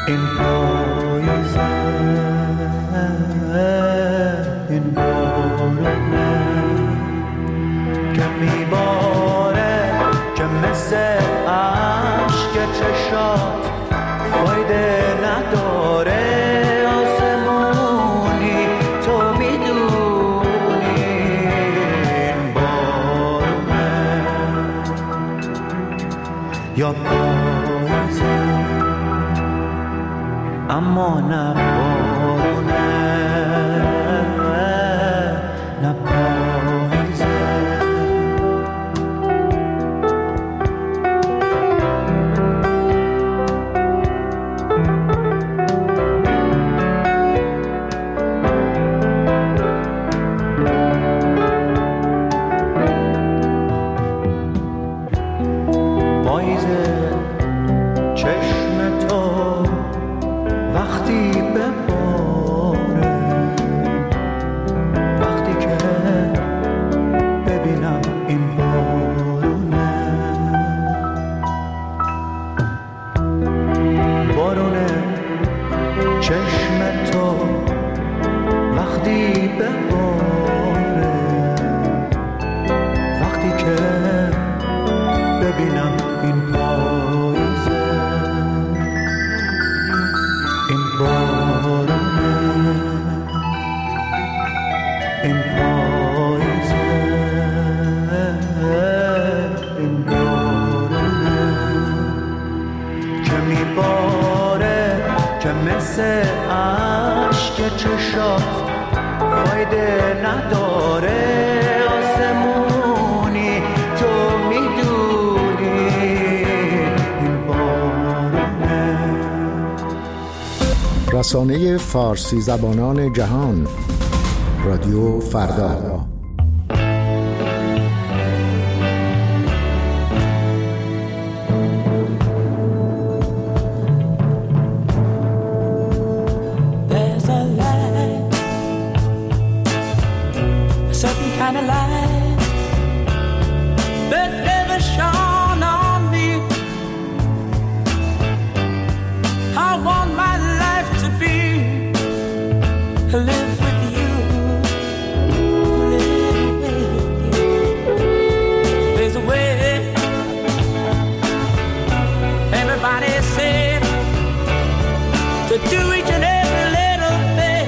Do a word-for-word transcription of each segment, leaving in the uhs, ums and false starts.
این پاییزه، این بارونه که میباره، که مثل عشق چشات فایده نداره. آسمونی تو میدونی این بارونه یا پاییزه، اما نه بارونه، نه پاییزه. پاییزه چشم تو وقتی بباره، وقتی که ببینم این بارونه، بارونه چشم تو وقتی بباره، وقتی که ببینم این پاییزه، این بارونه، این پاییزه، این بارونه که میباره، که مثل عشق چشات فایده نداره. آسمونی تو میدونی این بارونه. رسانه فارسی زبانان جهان، رادیو فردا. Kind of light that never shone on me. I want my life to be live with you, live with you. There's a way everybody said to do each and every little thing.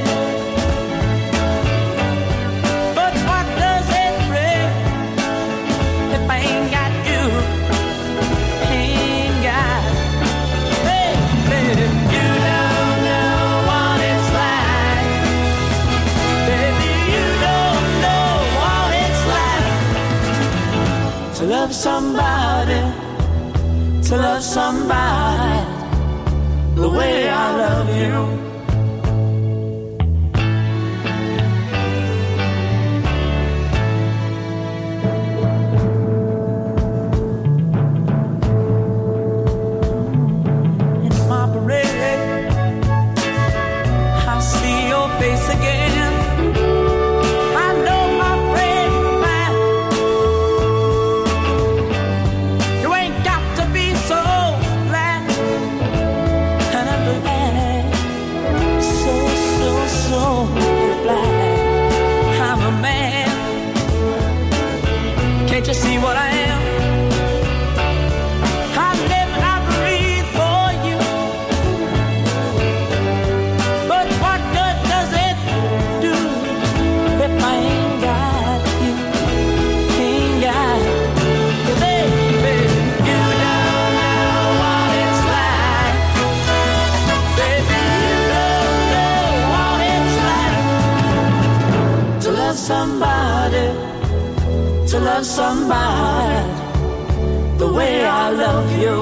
To love somebody, to love somebody the way I love you. In my parade, I see your face again. Can't you see what I am? I live and I breathe for you. But what good does it do if I ain't got you? Ain't got you, baby. You don't know what it's like. Baby, you don't know what it's like to love somebody, to love somebody the way I love you.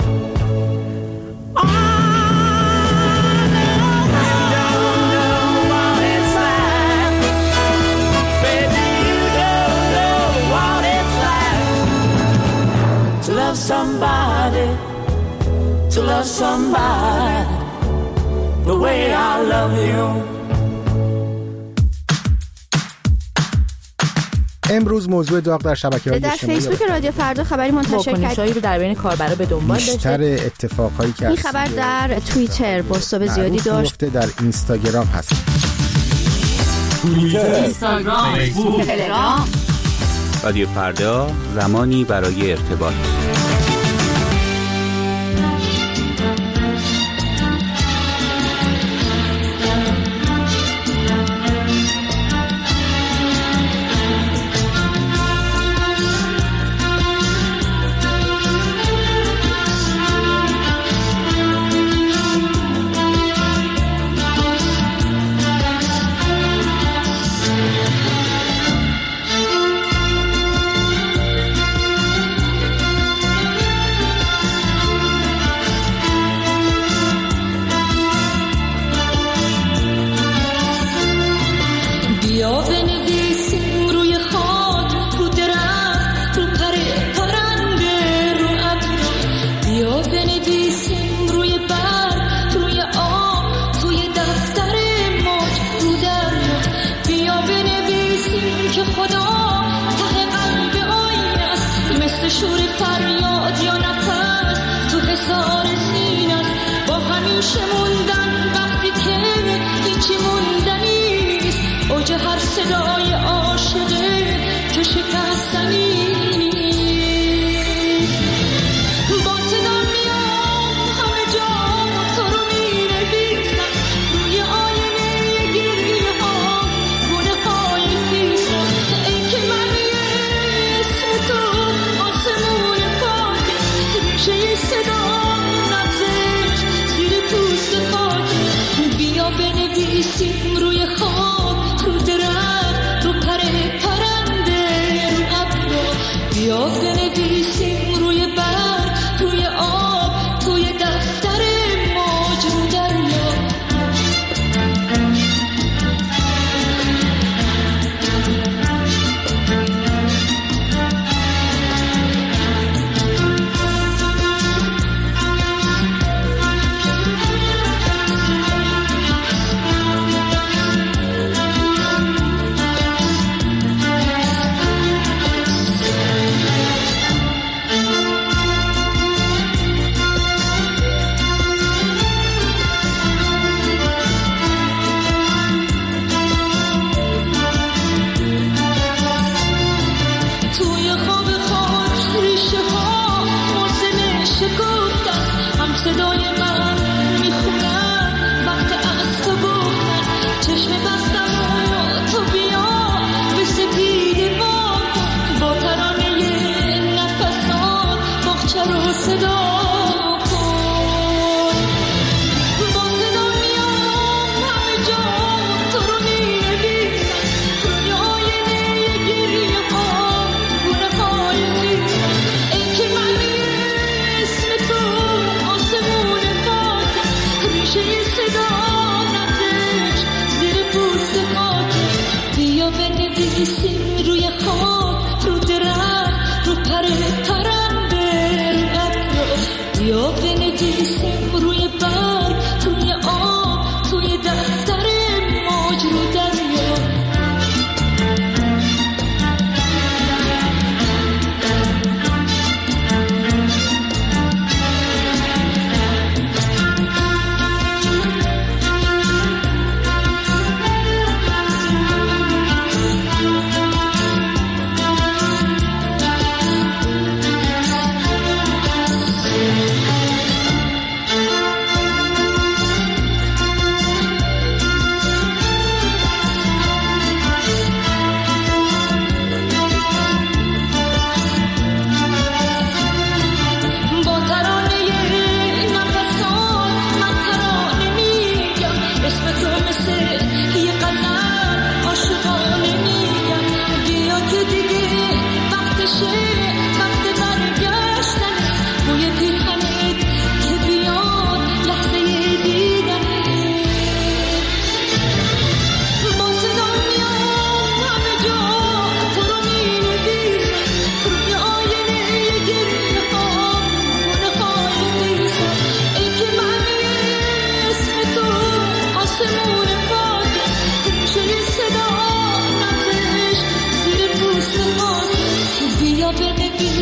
Oh, no, you don't know what it's like. Baby, you don't know what it's like to love somebody, to love somebody the way I love you. امروز موضوع داغ در شبکه‌های در اجتماعی فیسبوک رادیو فردا خبری منتشر کرد. واکنش‌هایی رو در بین کاربرا به دنبال داشته. بیشتر اتفاقایی که این خبر در توییتر بازتاب زیادی داشت. در اینستاگرام هست. توییتر، اینستاگرام، فیسبوک، تلگرام. رادیو فردا، زمانی برای ارتباط.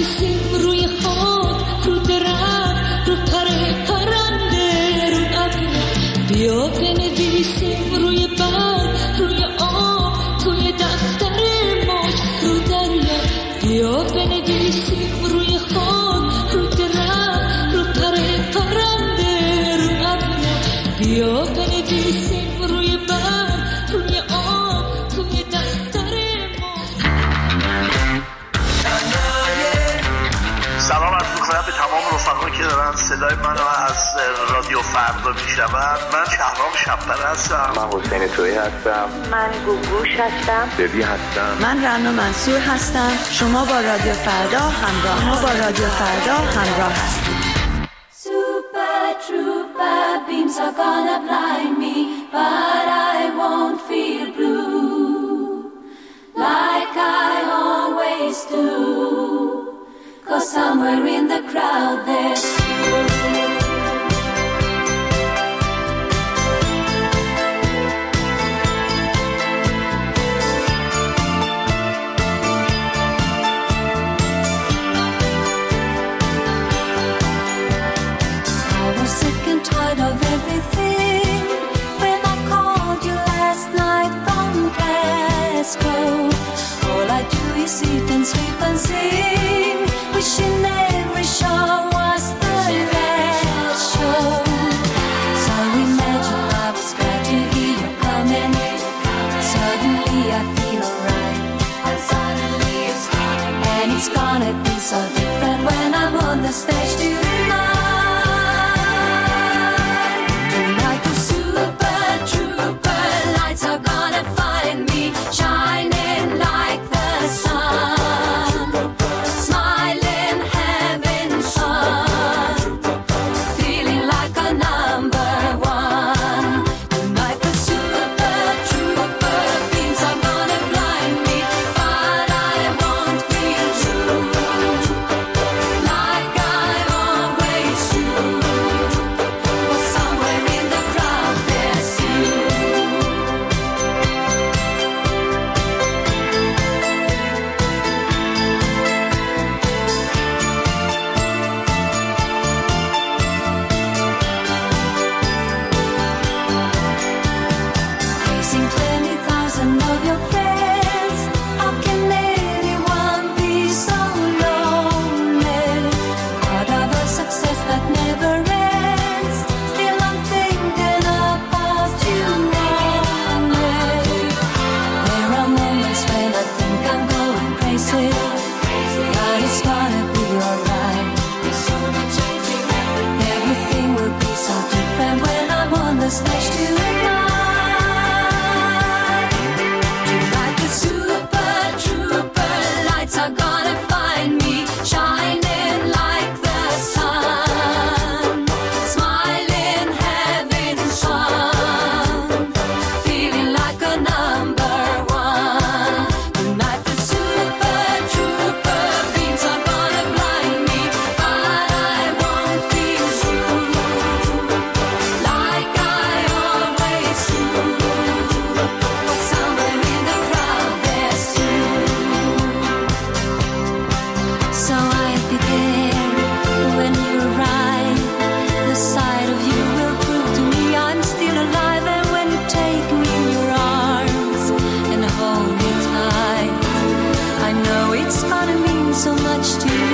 بنویسیم روی خاک، رو درخت، رو پر پرنده، رو ابر. بیا بنویسیم روی برگ، روی آب، توی دفتر موج، رو دریا. بیا بنویسیم روی خاک، رو درخت، رو پر پرنده، رو ابر. بیا بنویسیم روی برگ، روی آب، توی دفتر موج. سلام عرض می‌کنم به تمام رفقایی که دارن صدای منو از رادیو فردا میشنون. من شهرام شب‌پره هستم. من حسین تویی هستم. من گوگوش هستم. دبی هستم. من رنا منصور هستم. شما با رادیو فردا همراه ما با رادیو فردا همراه هستید. Super trooper beams are gonna blind me, but I won't feel blue like I always do, 'cause somewhere in the crowd there's you. I was sick and tired of everything when I called you last night from Glasgow. All I do is eat and sleep and sing, wishing every show was the last show. So imagine I was glad to hear you coming. Suddenly I feel alright, and suddenly it's coming. And it's gonna be so different when I'm on the stage tonight. Tonight the super trooper lights are gonna find me shining like the sun, smiling, having fun, feeling like a number one. Tonight the super trooper beams are gonna blind me, but I won't feel true like I always do. But somewhere in the crowd there's you. Facing twenty thousand of your friends, how can anyone be so lonely? Part of a success that never ends. Still I'm thinking about you only. There are moments when I think I'm going crazy, but it's gonna be alright. Everything will be so different when I'm on the stage tonight. Tonight the super trooper lights are gonna find me shining like the sun, smiling, having fun, feeling like a number one. Tonight the super trooper beams are gonna blind me, but I won't feel true like I always do. But somewhere in the crowd there's you. So I'd be there when you arrive. The sight of you will prove to me I'm still alive. And when you take me in your arms and hold me tight, I know it's gonna mean so much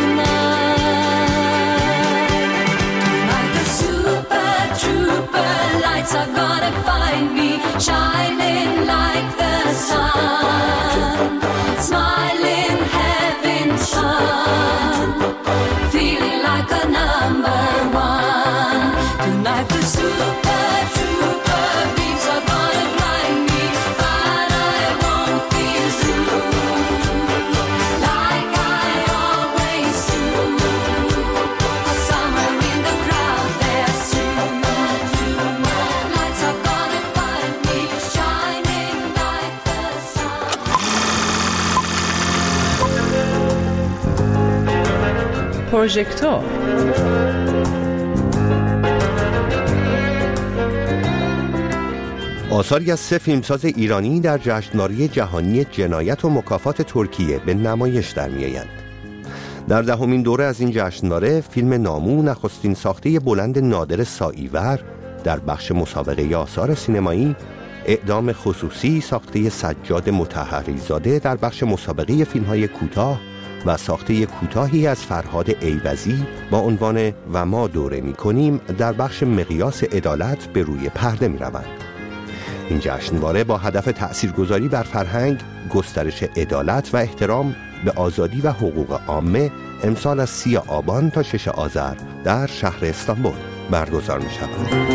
tonight. Tonight the super trooper lights are gonna find me shining like the sun, smiling, having fun, feeling like a number one. Tonight the super trooper beams are gonna blind me, but I won't feel true like I always do. But somewhere in the crowd there's you. Lights are gonna find me shining like the sun. پروژکتور آثاری از سه فیلمساز ایرانی در جشنواره جهانی جنایت و مکافات ترکیه به نمایش در می‌آیند. در دهمین دوره از این جشنواره فیلم نامو نخستین ساخته بلند نادر ساییور در بخش مسابقه آثار سینمایی، اعدام خصوصی ساخته سجاد مطهری زاده در بخش مسابقه فیلم‌های کوتاه و ساخته کوتاهی از فرهاد ایوزی با عنوان و ما دوره می‌کنیم در بخش مقیاس عدالت به روی پرده می‌روند. این جشنواره با هدف تأثیرگذاری بر فرهنگ، گسترش عدالت و احترام به آزادی و حقوق عامه امسال از سی آبان تا شش آذر در شهر استانبول برگزار می‌شود.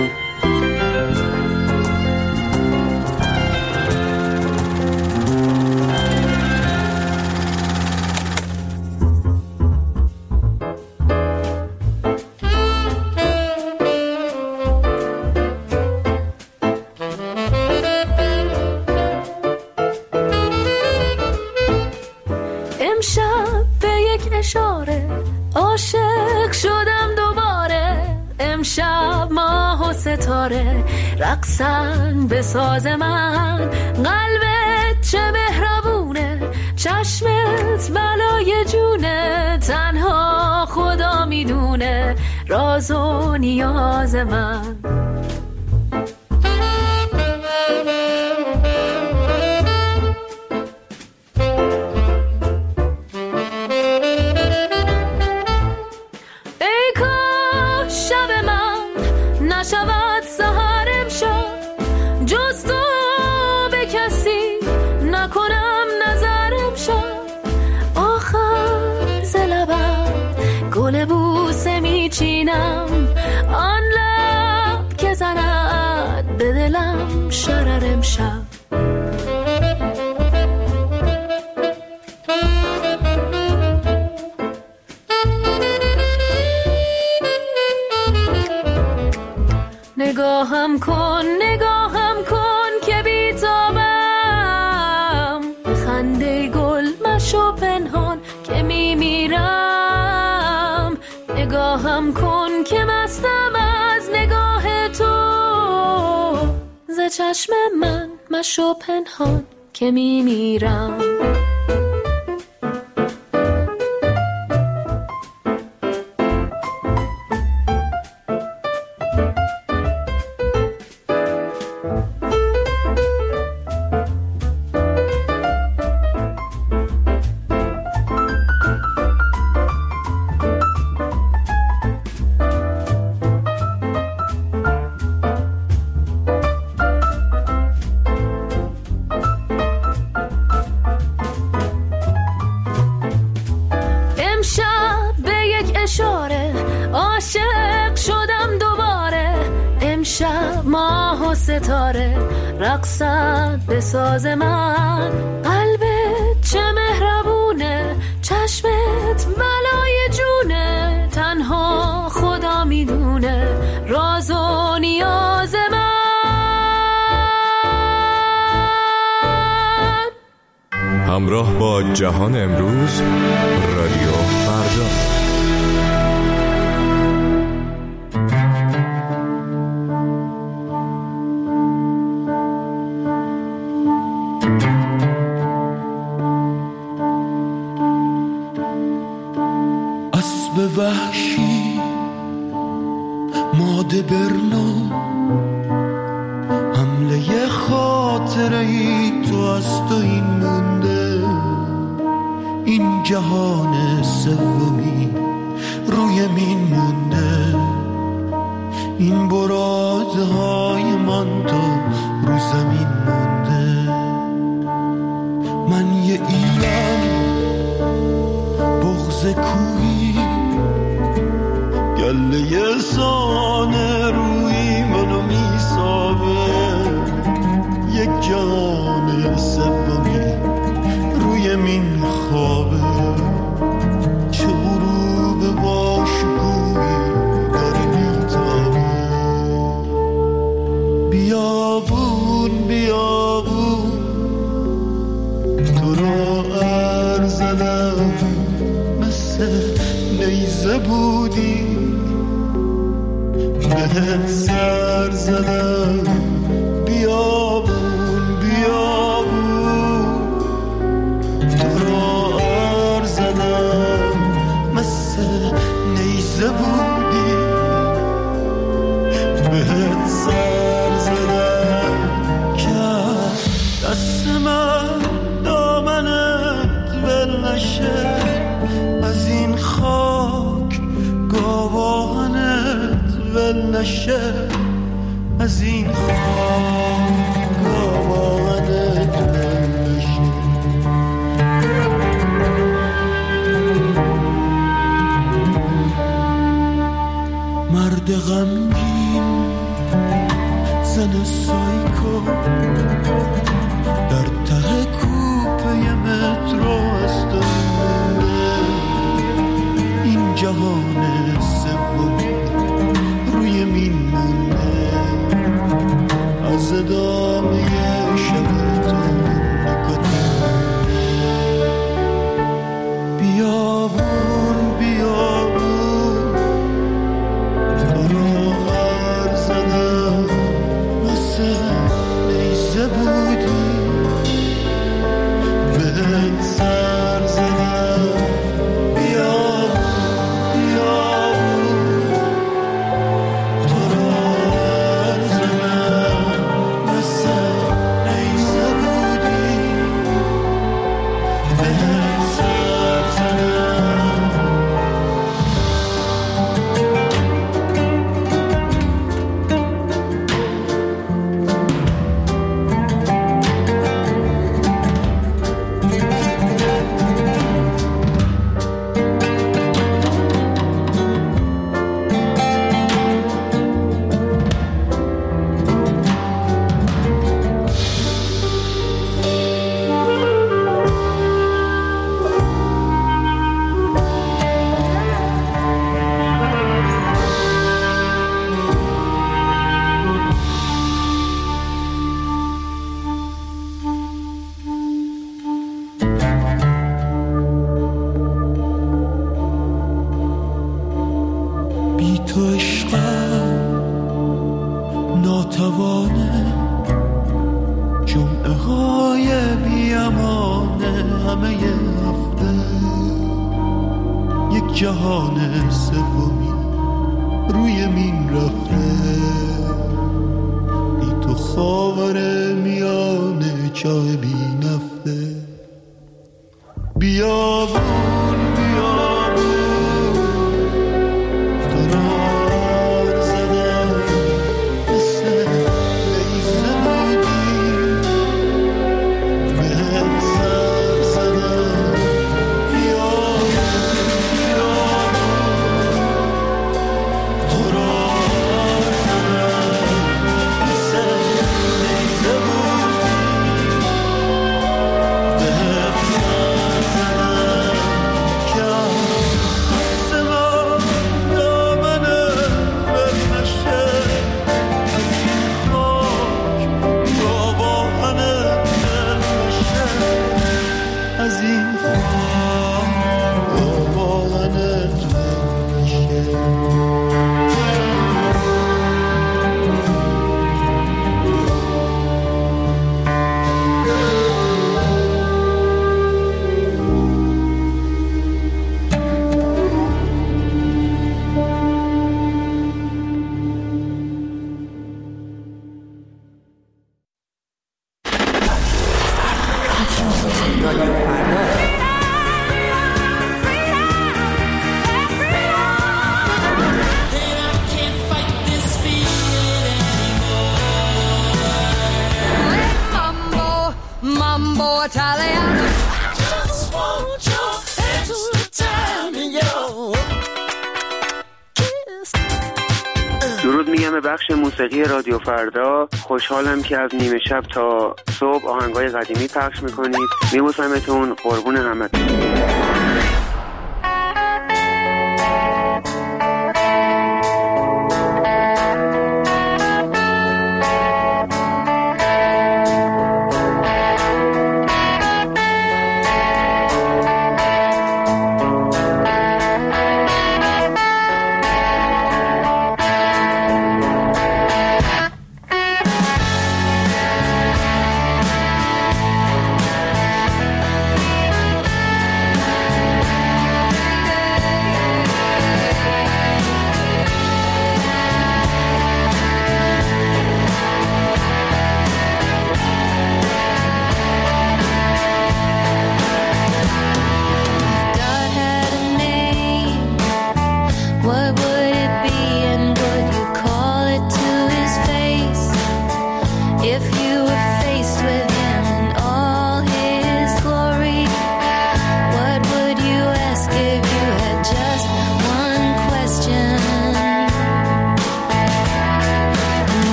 عاشق شدم دوباره، امشب ماه و ستاره رقصن به ساز من، قلبت چه مهربونه، چشمت بلای جونه، تنها خدا میدونه راز و نیاز من. نشود سحر امشب جز تو به کسی نکنم نظر امشب، آخر ز لبم گل بوسه میچینم، آن لب که زند به دلم شرر امشب. نگاهم کن نگاهم کن که بیتابم، خنده گل مشو پنهان که میمیرم، نگاهم کن که مستم از نگاه تو، ز چشم من مشو پنهان که میمیرم. عاشق شدم دوباره، امشب ماه و ستاره رقصد به ساز من، قلبت چه مهربونه، چشمت بلای جونه، تنها خدا میدونه راز و نیاز من. همراه با جهان امروز، رادیو فردا. اسب وحشی ماده برنو، حمله خاطره ای تو از تو این مونده، این جهان سومی روی مین مونده، این براده های من تا رو زمین مونده. من یه ایلم بغض کوهی، گله سانه روی منو میسابه، یک جان سومی روی من خوابه، چه غروب باشگویی داره میتابه. بیابون بیابون تو رو ارزدم، مثل نیزه بودی بهت سر زدم. بیابون بیابون تو رو ار زدم، بشه از این خاک آوانت بشه. مرد غمگین زن سایکو در ته کوپه مترو استونه. این جهان سومی روی مین مونه از ادامه شبتون نکتونه. بیابون بیابون برا هر زدم مثل نیزه بودی بهت سر زدم. بیابون بیابون تو را هر زدم مثل نیزه بودی بهت سر زدم. بی تو عشقم ناتوانه، جمعه های بی امانه همه ی هفته یک جهان سومی روی مین رفته. بی تو خاور میانه چاه بی نفته. بیابون بیابون تو را هر زدم مثل نیزه بودی بهت سر زدم. بیابون بیابون تو را هر زدم مثل نیزه بودی بهت سر زدم. که آسمان دامنت بپشه از این خاک آواهنت بشه. از این خاک آواهنت بشه. Mambo, mambo Italiano. Just want your extra time in your kiss. درود میگم به بخش موسیقی رادیو فردا. خوشحالم که از نیمه شب تا صبح آهنگای قدیمی پخش میکنید. میبوسمتون، قربون همتون.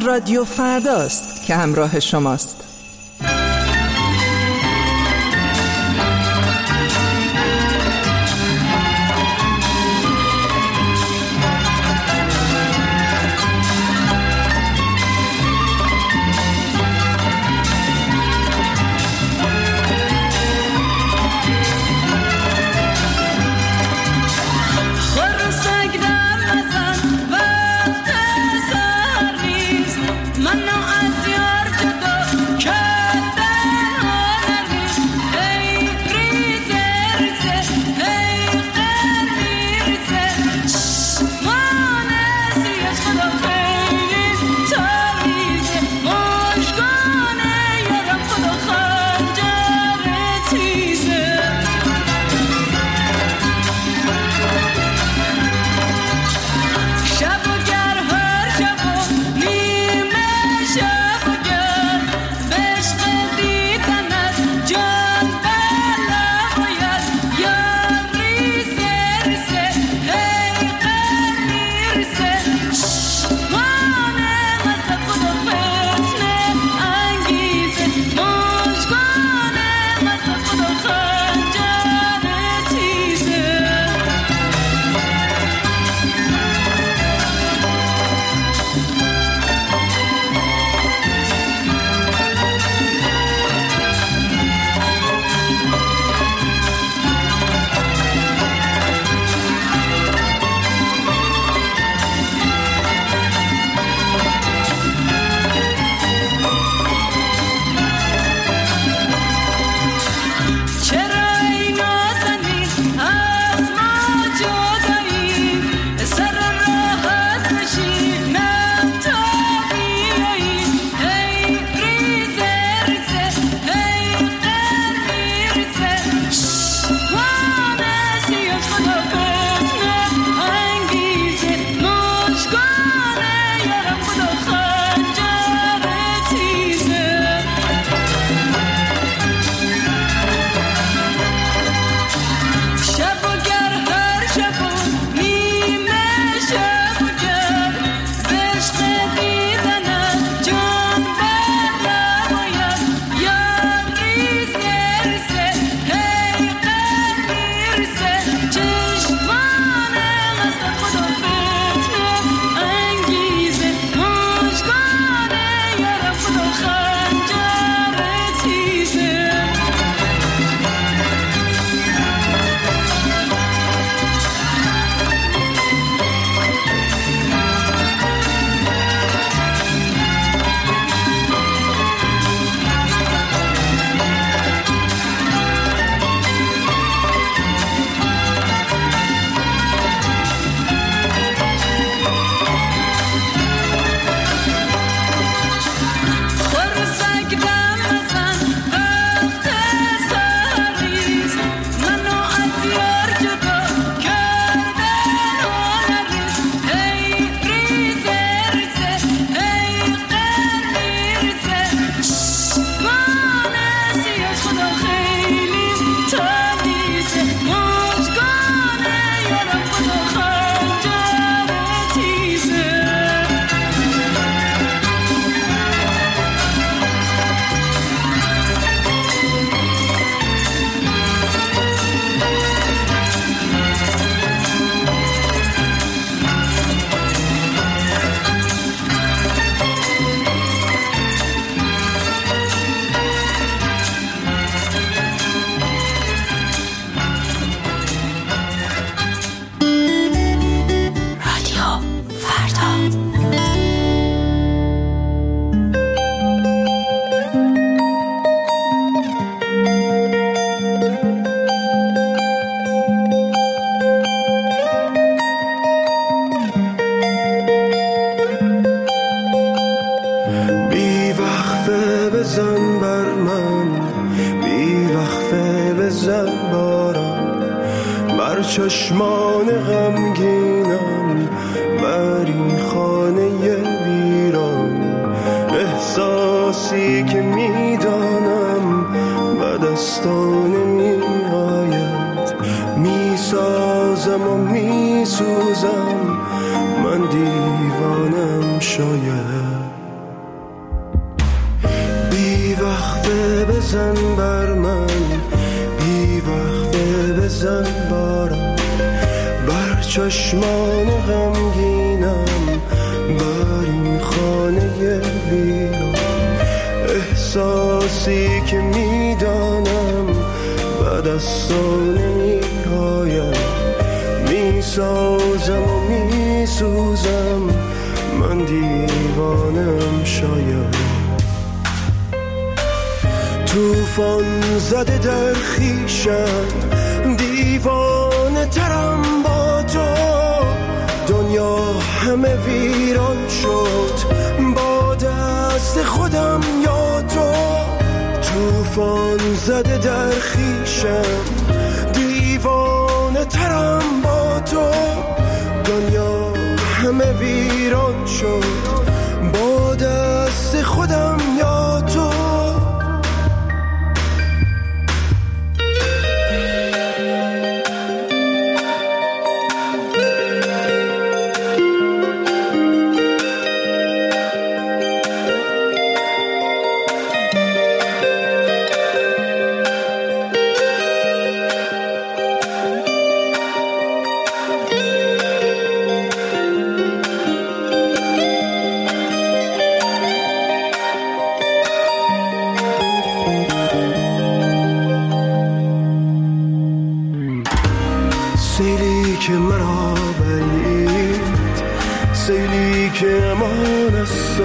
رادیو فرداست که همراه شماست. چشمان غمگینم بر این خانه ویران، احساسی که میدانم به دستان می آید، میسازم و میسوزم، من دیوانم شاید. بزن بر من، بی وقفه بزن بارم بر چشمان غمگینم، بر این خانه ویران. احساسی که میدانم بعد از تو نمی‌آیم، میسازم و میسوزم، من دیوانم شاید. توفان زده در خیشم، دیوانه ترم با تو، دنیا همه ویران شد با دست خودم یا تو. توفان زده در خیشم، دیوانه ترم با تو، دنیا همه ویران شد با دست خودم یا تو. سیلی که مرا بلید، سیلی که امان است،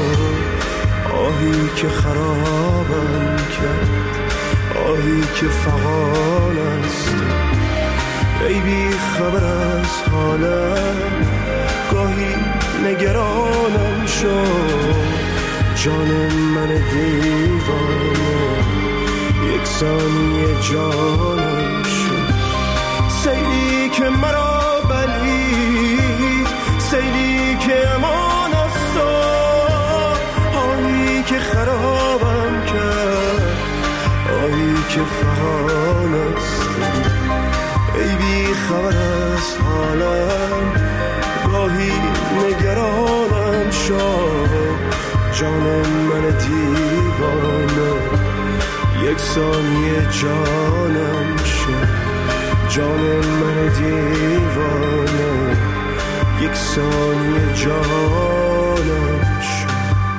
آهی که خرابم کرد، آهی که فغان است. ای بی خبر از حالم، گاهی نگرانم شد، جان من دیوانه یک ثانیه جانم شد. سیلی که مرا بلید، سیلی که امان است، آهی که خرابم کرد، آهی که فغان است. ای بی خبر از حالم، گاهی نگرانم شد، جان من دیوانه یک ثانیه جانم شد، جان من دیوانه یک ثانیه جانم شد.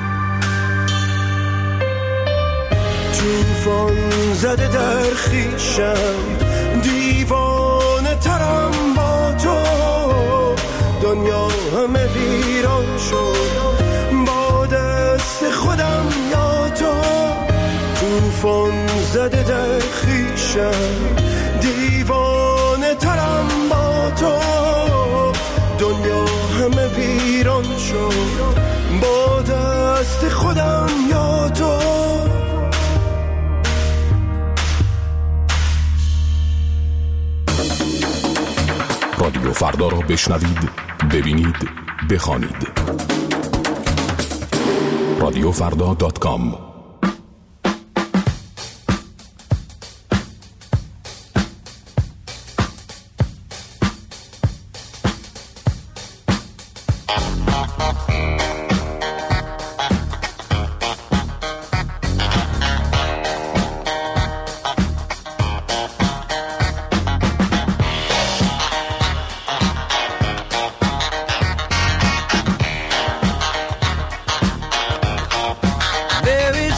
توفان زده در خیشم، دیوانه ترم با تو، دنیا همه ویران شد با دست خودم یا تو. توفان زده در خیشم، دیوانه ترم با تو، دنیا همه ویران شد با دست خودم یا تو. رادیو فردا را بشنوید، ببینید، بخوانید. رادیو فردا دات کام. There is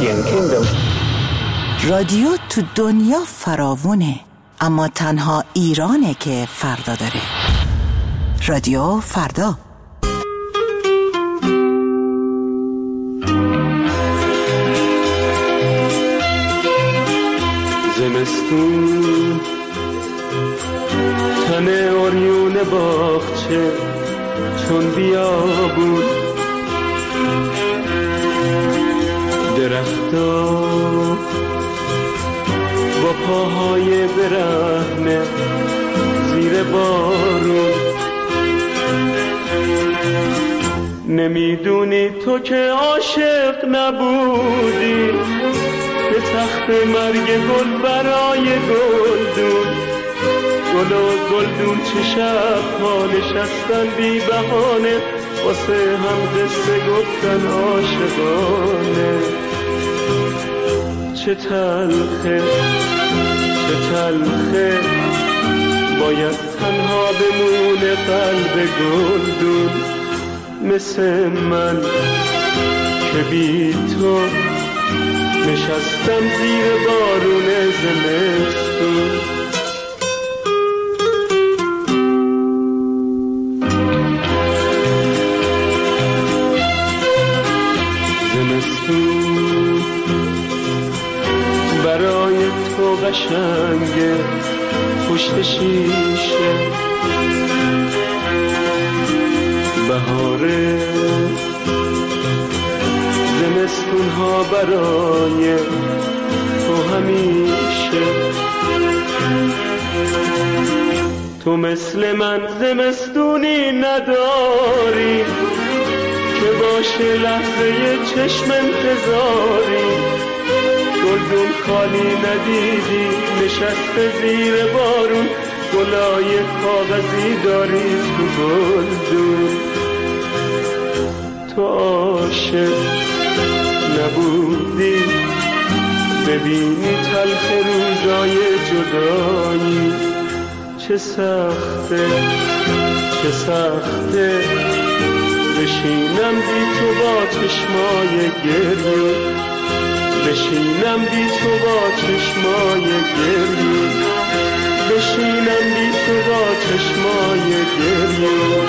رادیو تو دنیا فراوونه، اما تنها ایرانه که فردا داره. رادیو فردا. زمستون تن اوریون باغچه چون بیابون، درختا با پاهای برهنه زیر بارون. نمیدونی تو که عاشق نبودی، به تخت مرگ گل برای گلدون. گل و گلدون چه شب‌ها نشستن بی بهانه، واسه هم قصه گفتن عاشقانه. چه تلخه چه تلخه باید تنها بمونه قلب گلدون، مثل من که بی تو نشستم زیر بارون زمستون. زمستون برای تو قشنگه پشت شیشه، بهاره زمستون ها برای تو همیشه. تو مثل من زمستونی نداری که باشه لحظه چشم انتظاری. گلدون خالی ندیدی نشسته زیر بارون، گلای کاغذی داری تو گلدون. تو عاشق نبودی ببینی تلخ روزای جدایی. چه سخته چه سخته بشینم بی تو با چشمای گریه، بشینم بی تو با چشمای گریه، بشینم بی تو با چشمای گریه.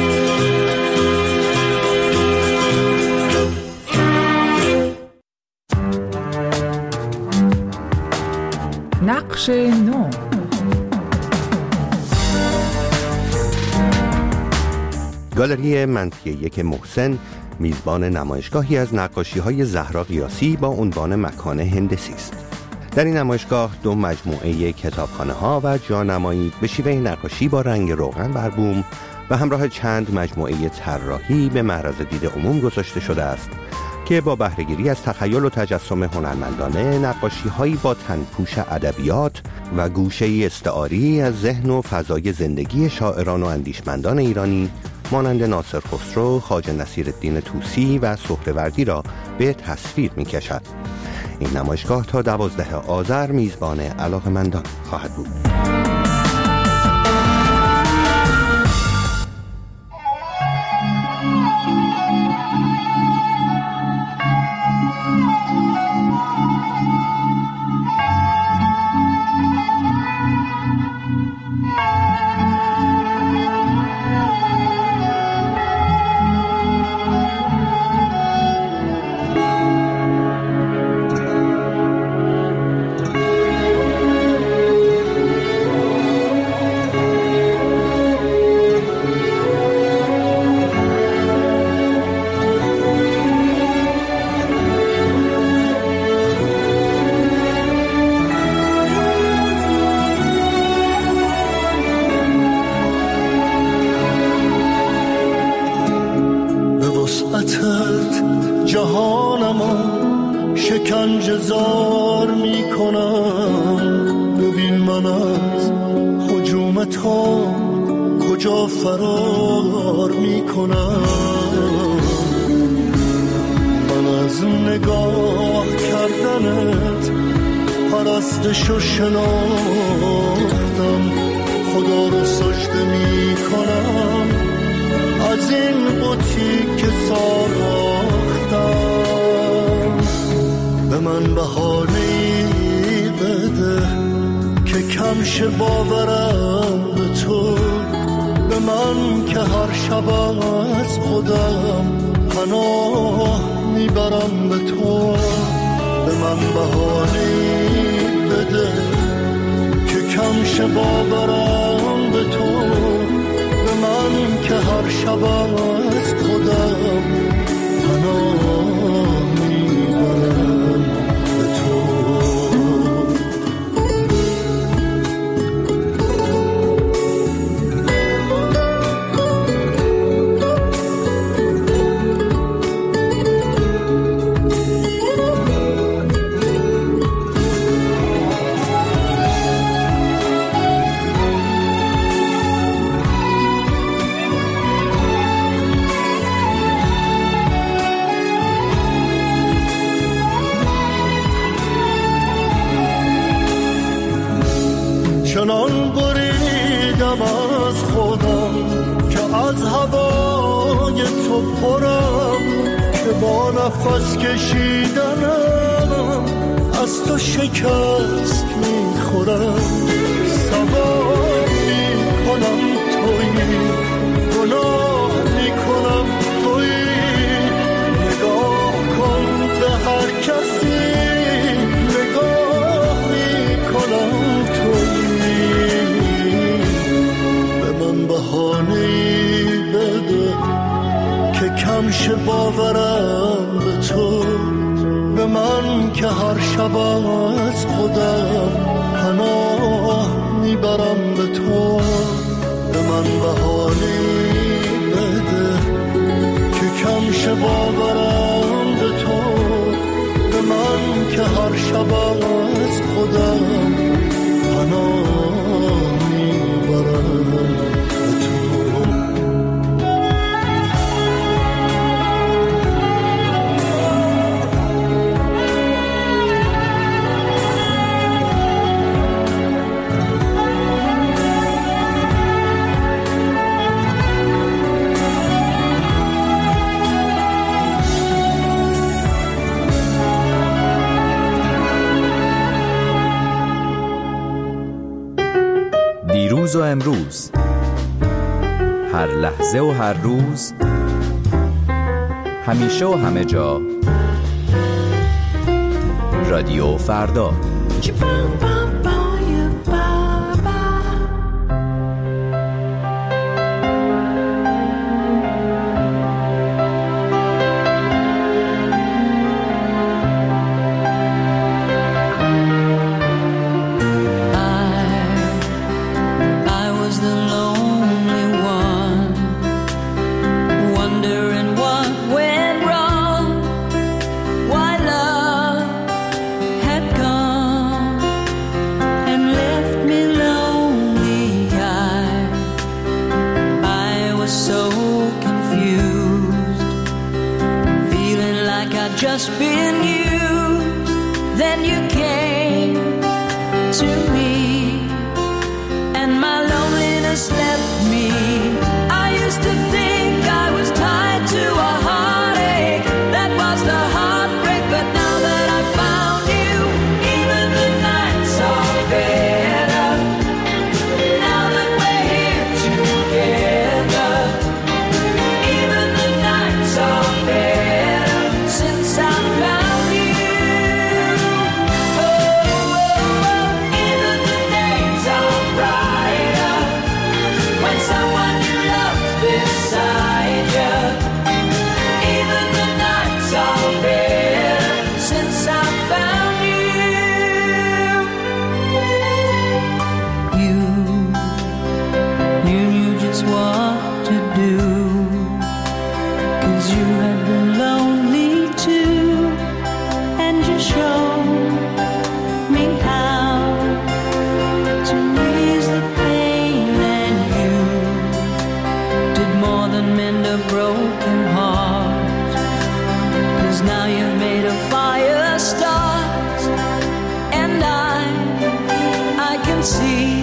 نقش نو. گالری منطقه یک محسن میزبان نمایشگاهی از نقاشی‌های زهرا قیاسی با عنوان مکان هندسی است. در این نمایشگاه دو مجموعه کتابخانه‌ها و جانمایی به شیوه نقاشی با رنگ روغن بر بوم و همراه چند مجموعه طراحی به معرض دید عموم گذاشته شده است که با بهره‌گیری از تخیل و تجسم هنرمندانه نقاشی‌هایی با تنپوش ادبیات و گوشه‌ای استعاری از ذهن و فضای زندگی شاعران و اندیشمندان ایرانی مانند ناصر خسرو، خواجه نصیرالدین طوسی و سهروردی را به تصویر می‌کشد. این نمایشگاه تا دوازده آذر میزبان علاقه‌مندان خواهد بود. شکنجه زار می کنم. ببین من از هجوم تو کجا فرار می کنم. من از نگاه کردنت پرستشو شناختم. خدا رو سجده می کنم از این بوتی که ساختم. به من بهانه‌ای بده که کم شه باورم به تو، به من که هر شب از خودم پناه میبرم به تو. به من بهانه‌ای بده که کم شه باورم به تو، به من که هر شب از خودم پناه میبرم به تو. چنان بریدم از خودم که از هوای تو پرم، که با نفس کشیدنم از تو شکست میخورم. سوار میکنم تویی، گناه میکنم تویی، نگاه کن به هر کسی، نگاه میکنم تویی. بهانه‌ای بده که کم شه باورم به تو، به من که هر شب از خودم پناه میبرم به تو. به من بهانه‌ای بده که کم شه باورم به تو، به من که هر شب از خودم پناه میبرم. دیروز و امروز، هر لحظه و هر روز، همیشه و همه جا، رادیو فردا. Just been used, then you came to me, and my loneliness left me. I used to think I was tied to a heartache, that was the heartbreak, but now that I found you, even the nights are better. Now that we're here together, even the nights are better since I found you. Oh, oh, oh, even the days are brighter when someone you love's beside you. Even the nights are better since I found you. You, you knew just what to do, 'cause you had been lonely too, and you showed me how to ease the pain, and you did more than mend a broken heart, 'cause now you've made a fire start, and I, I can see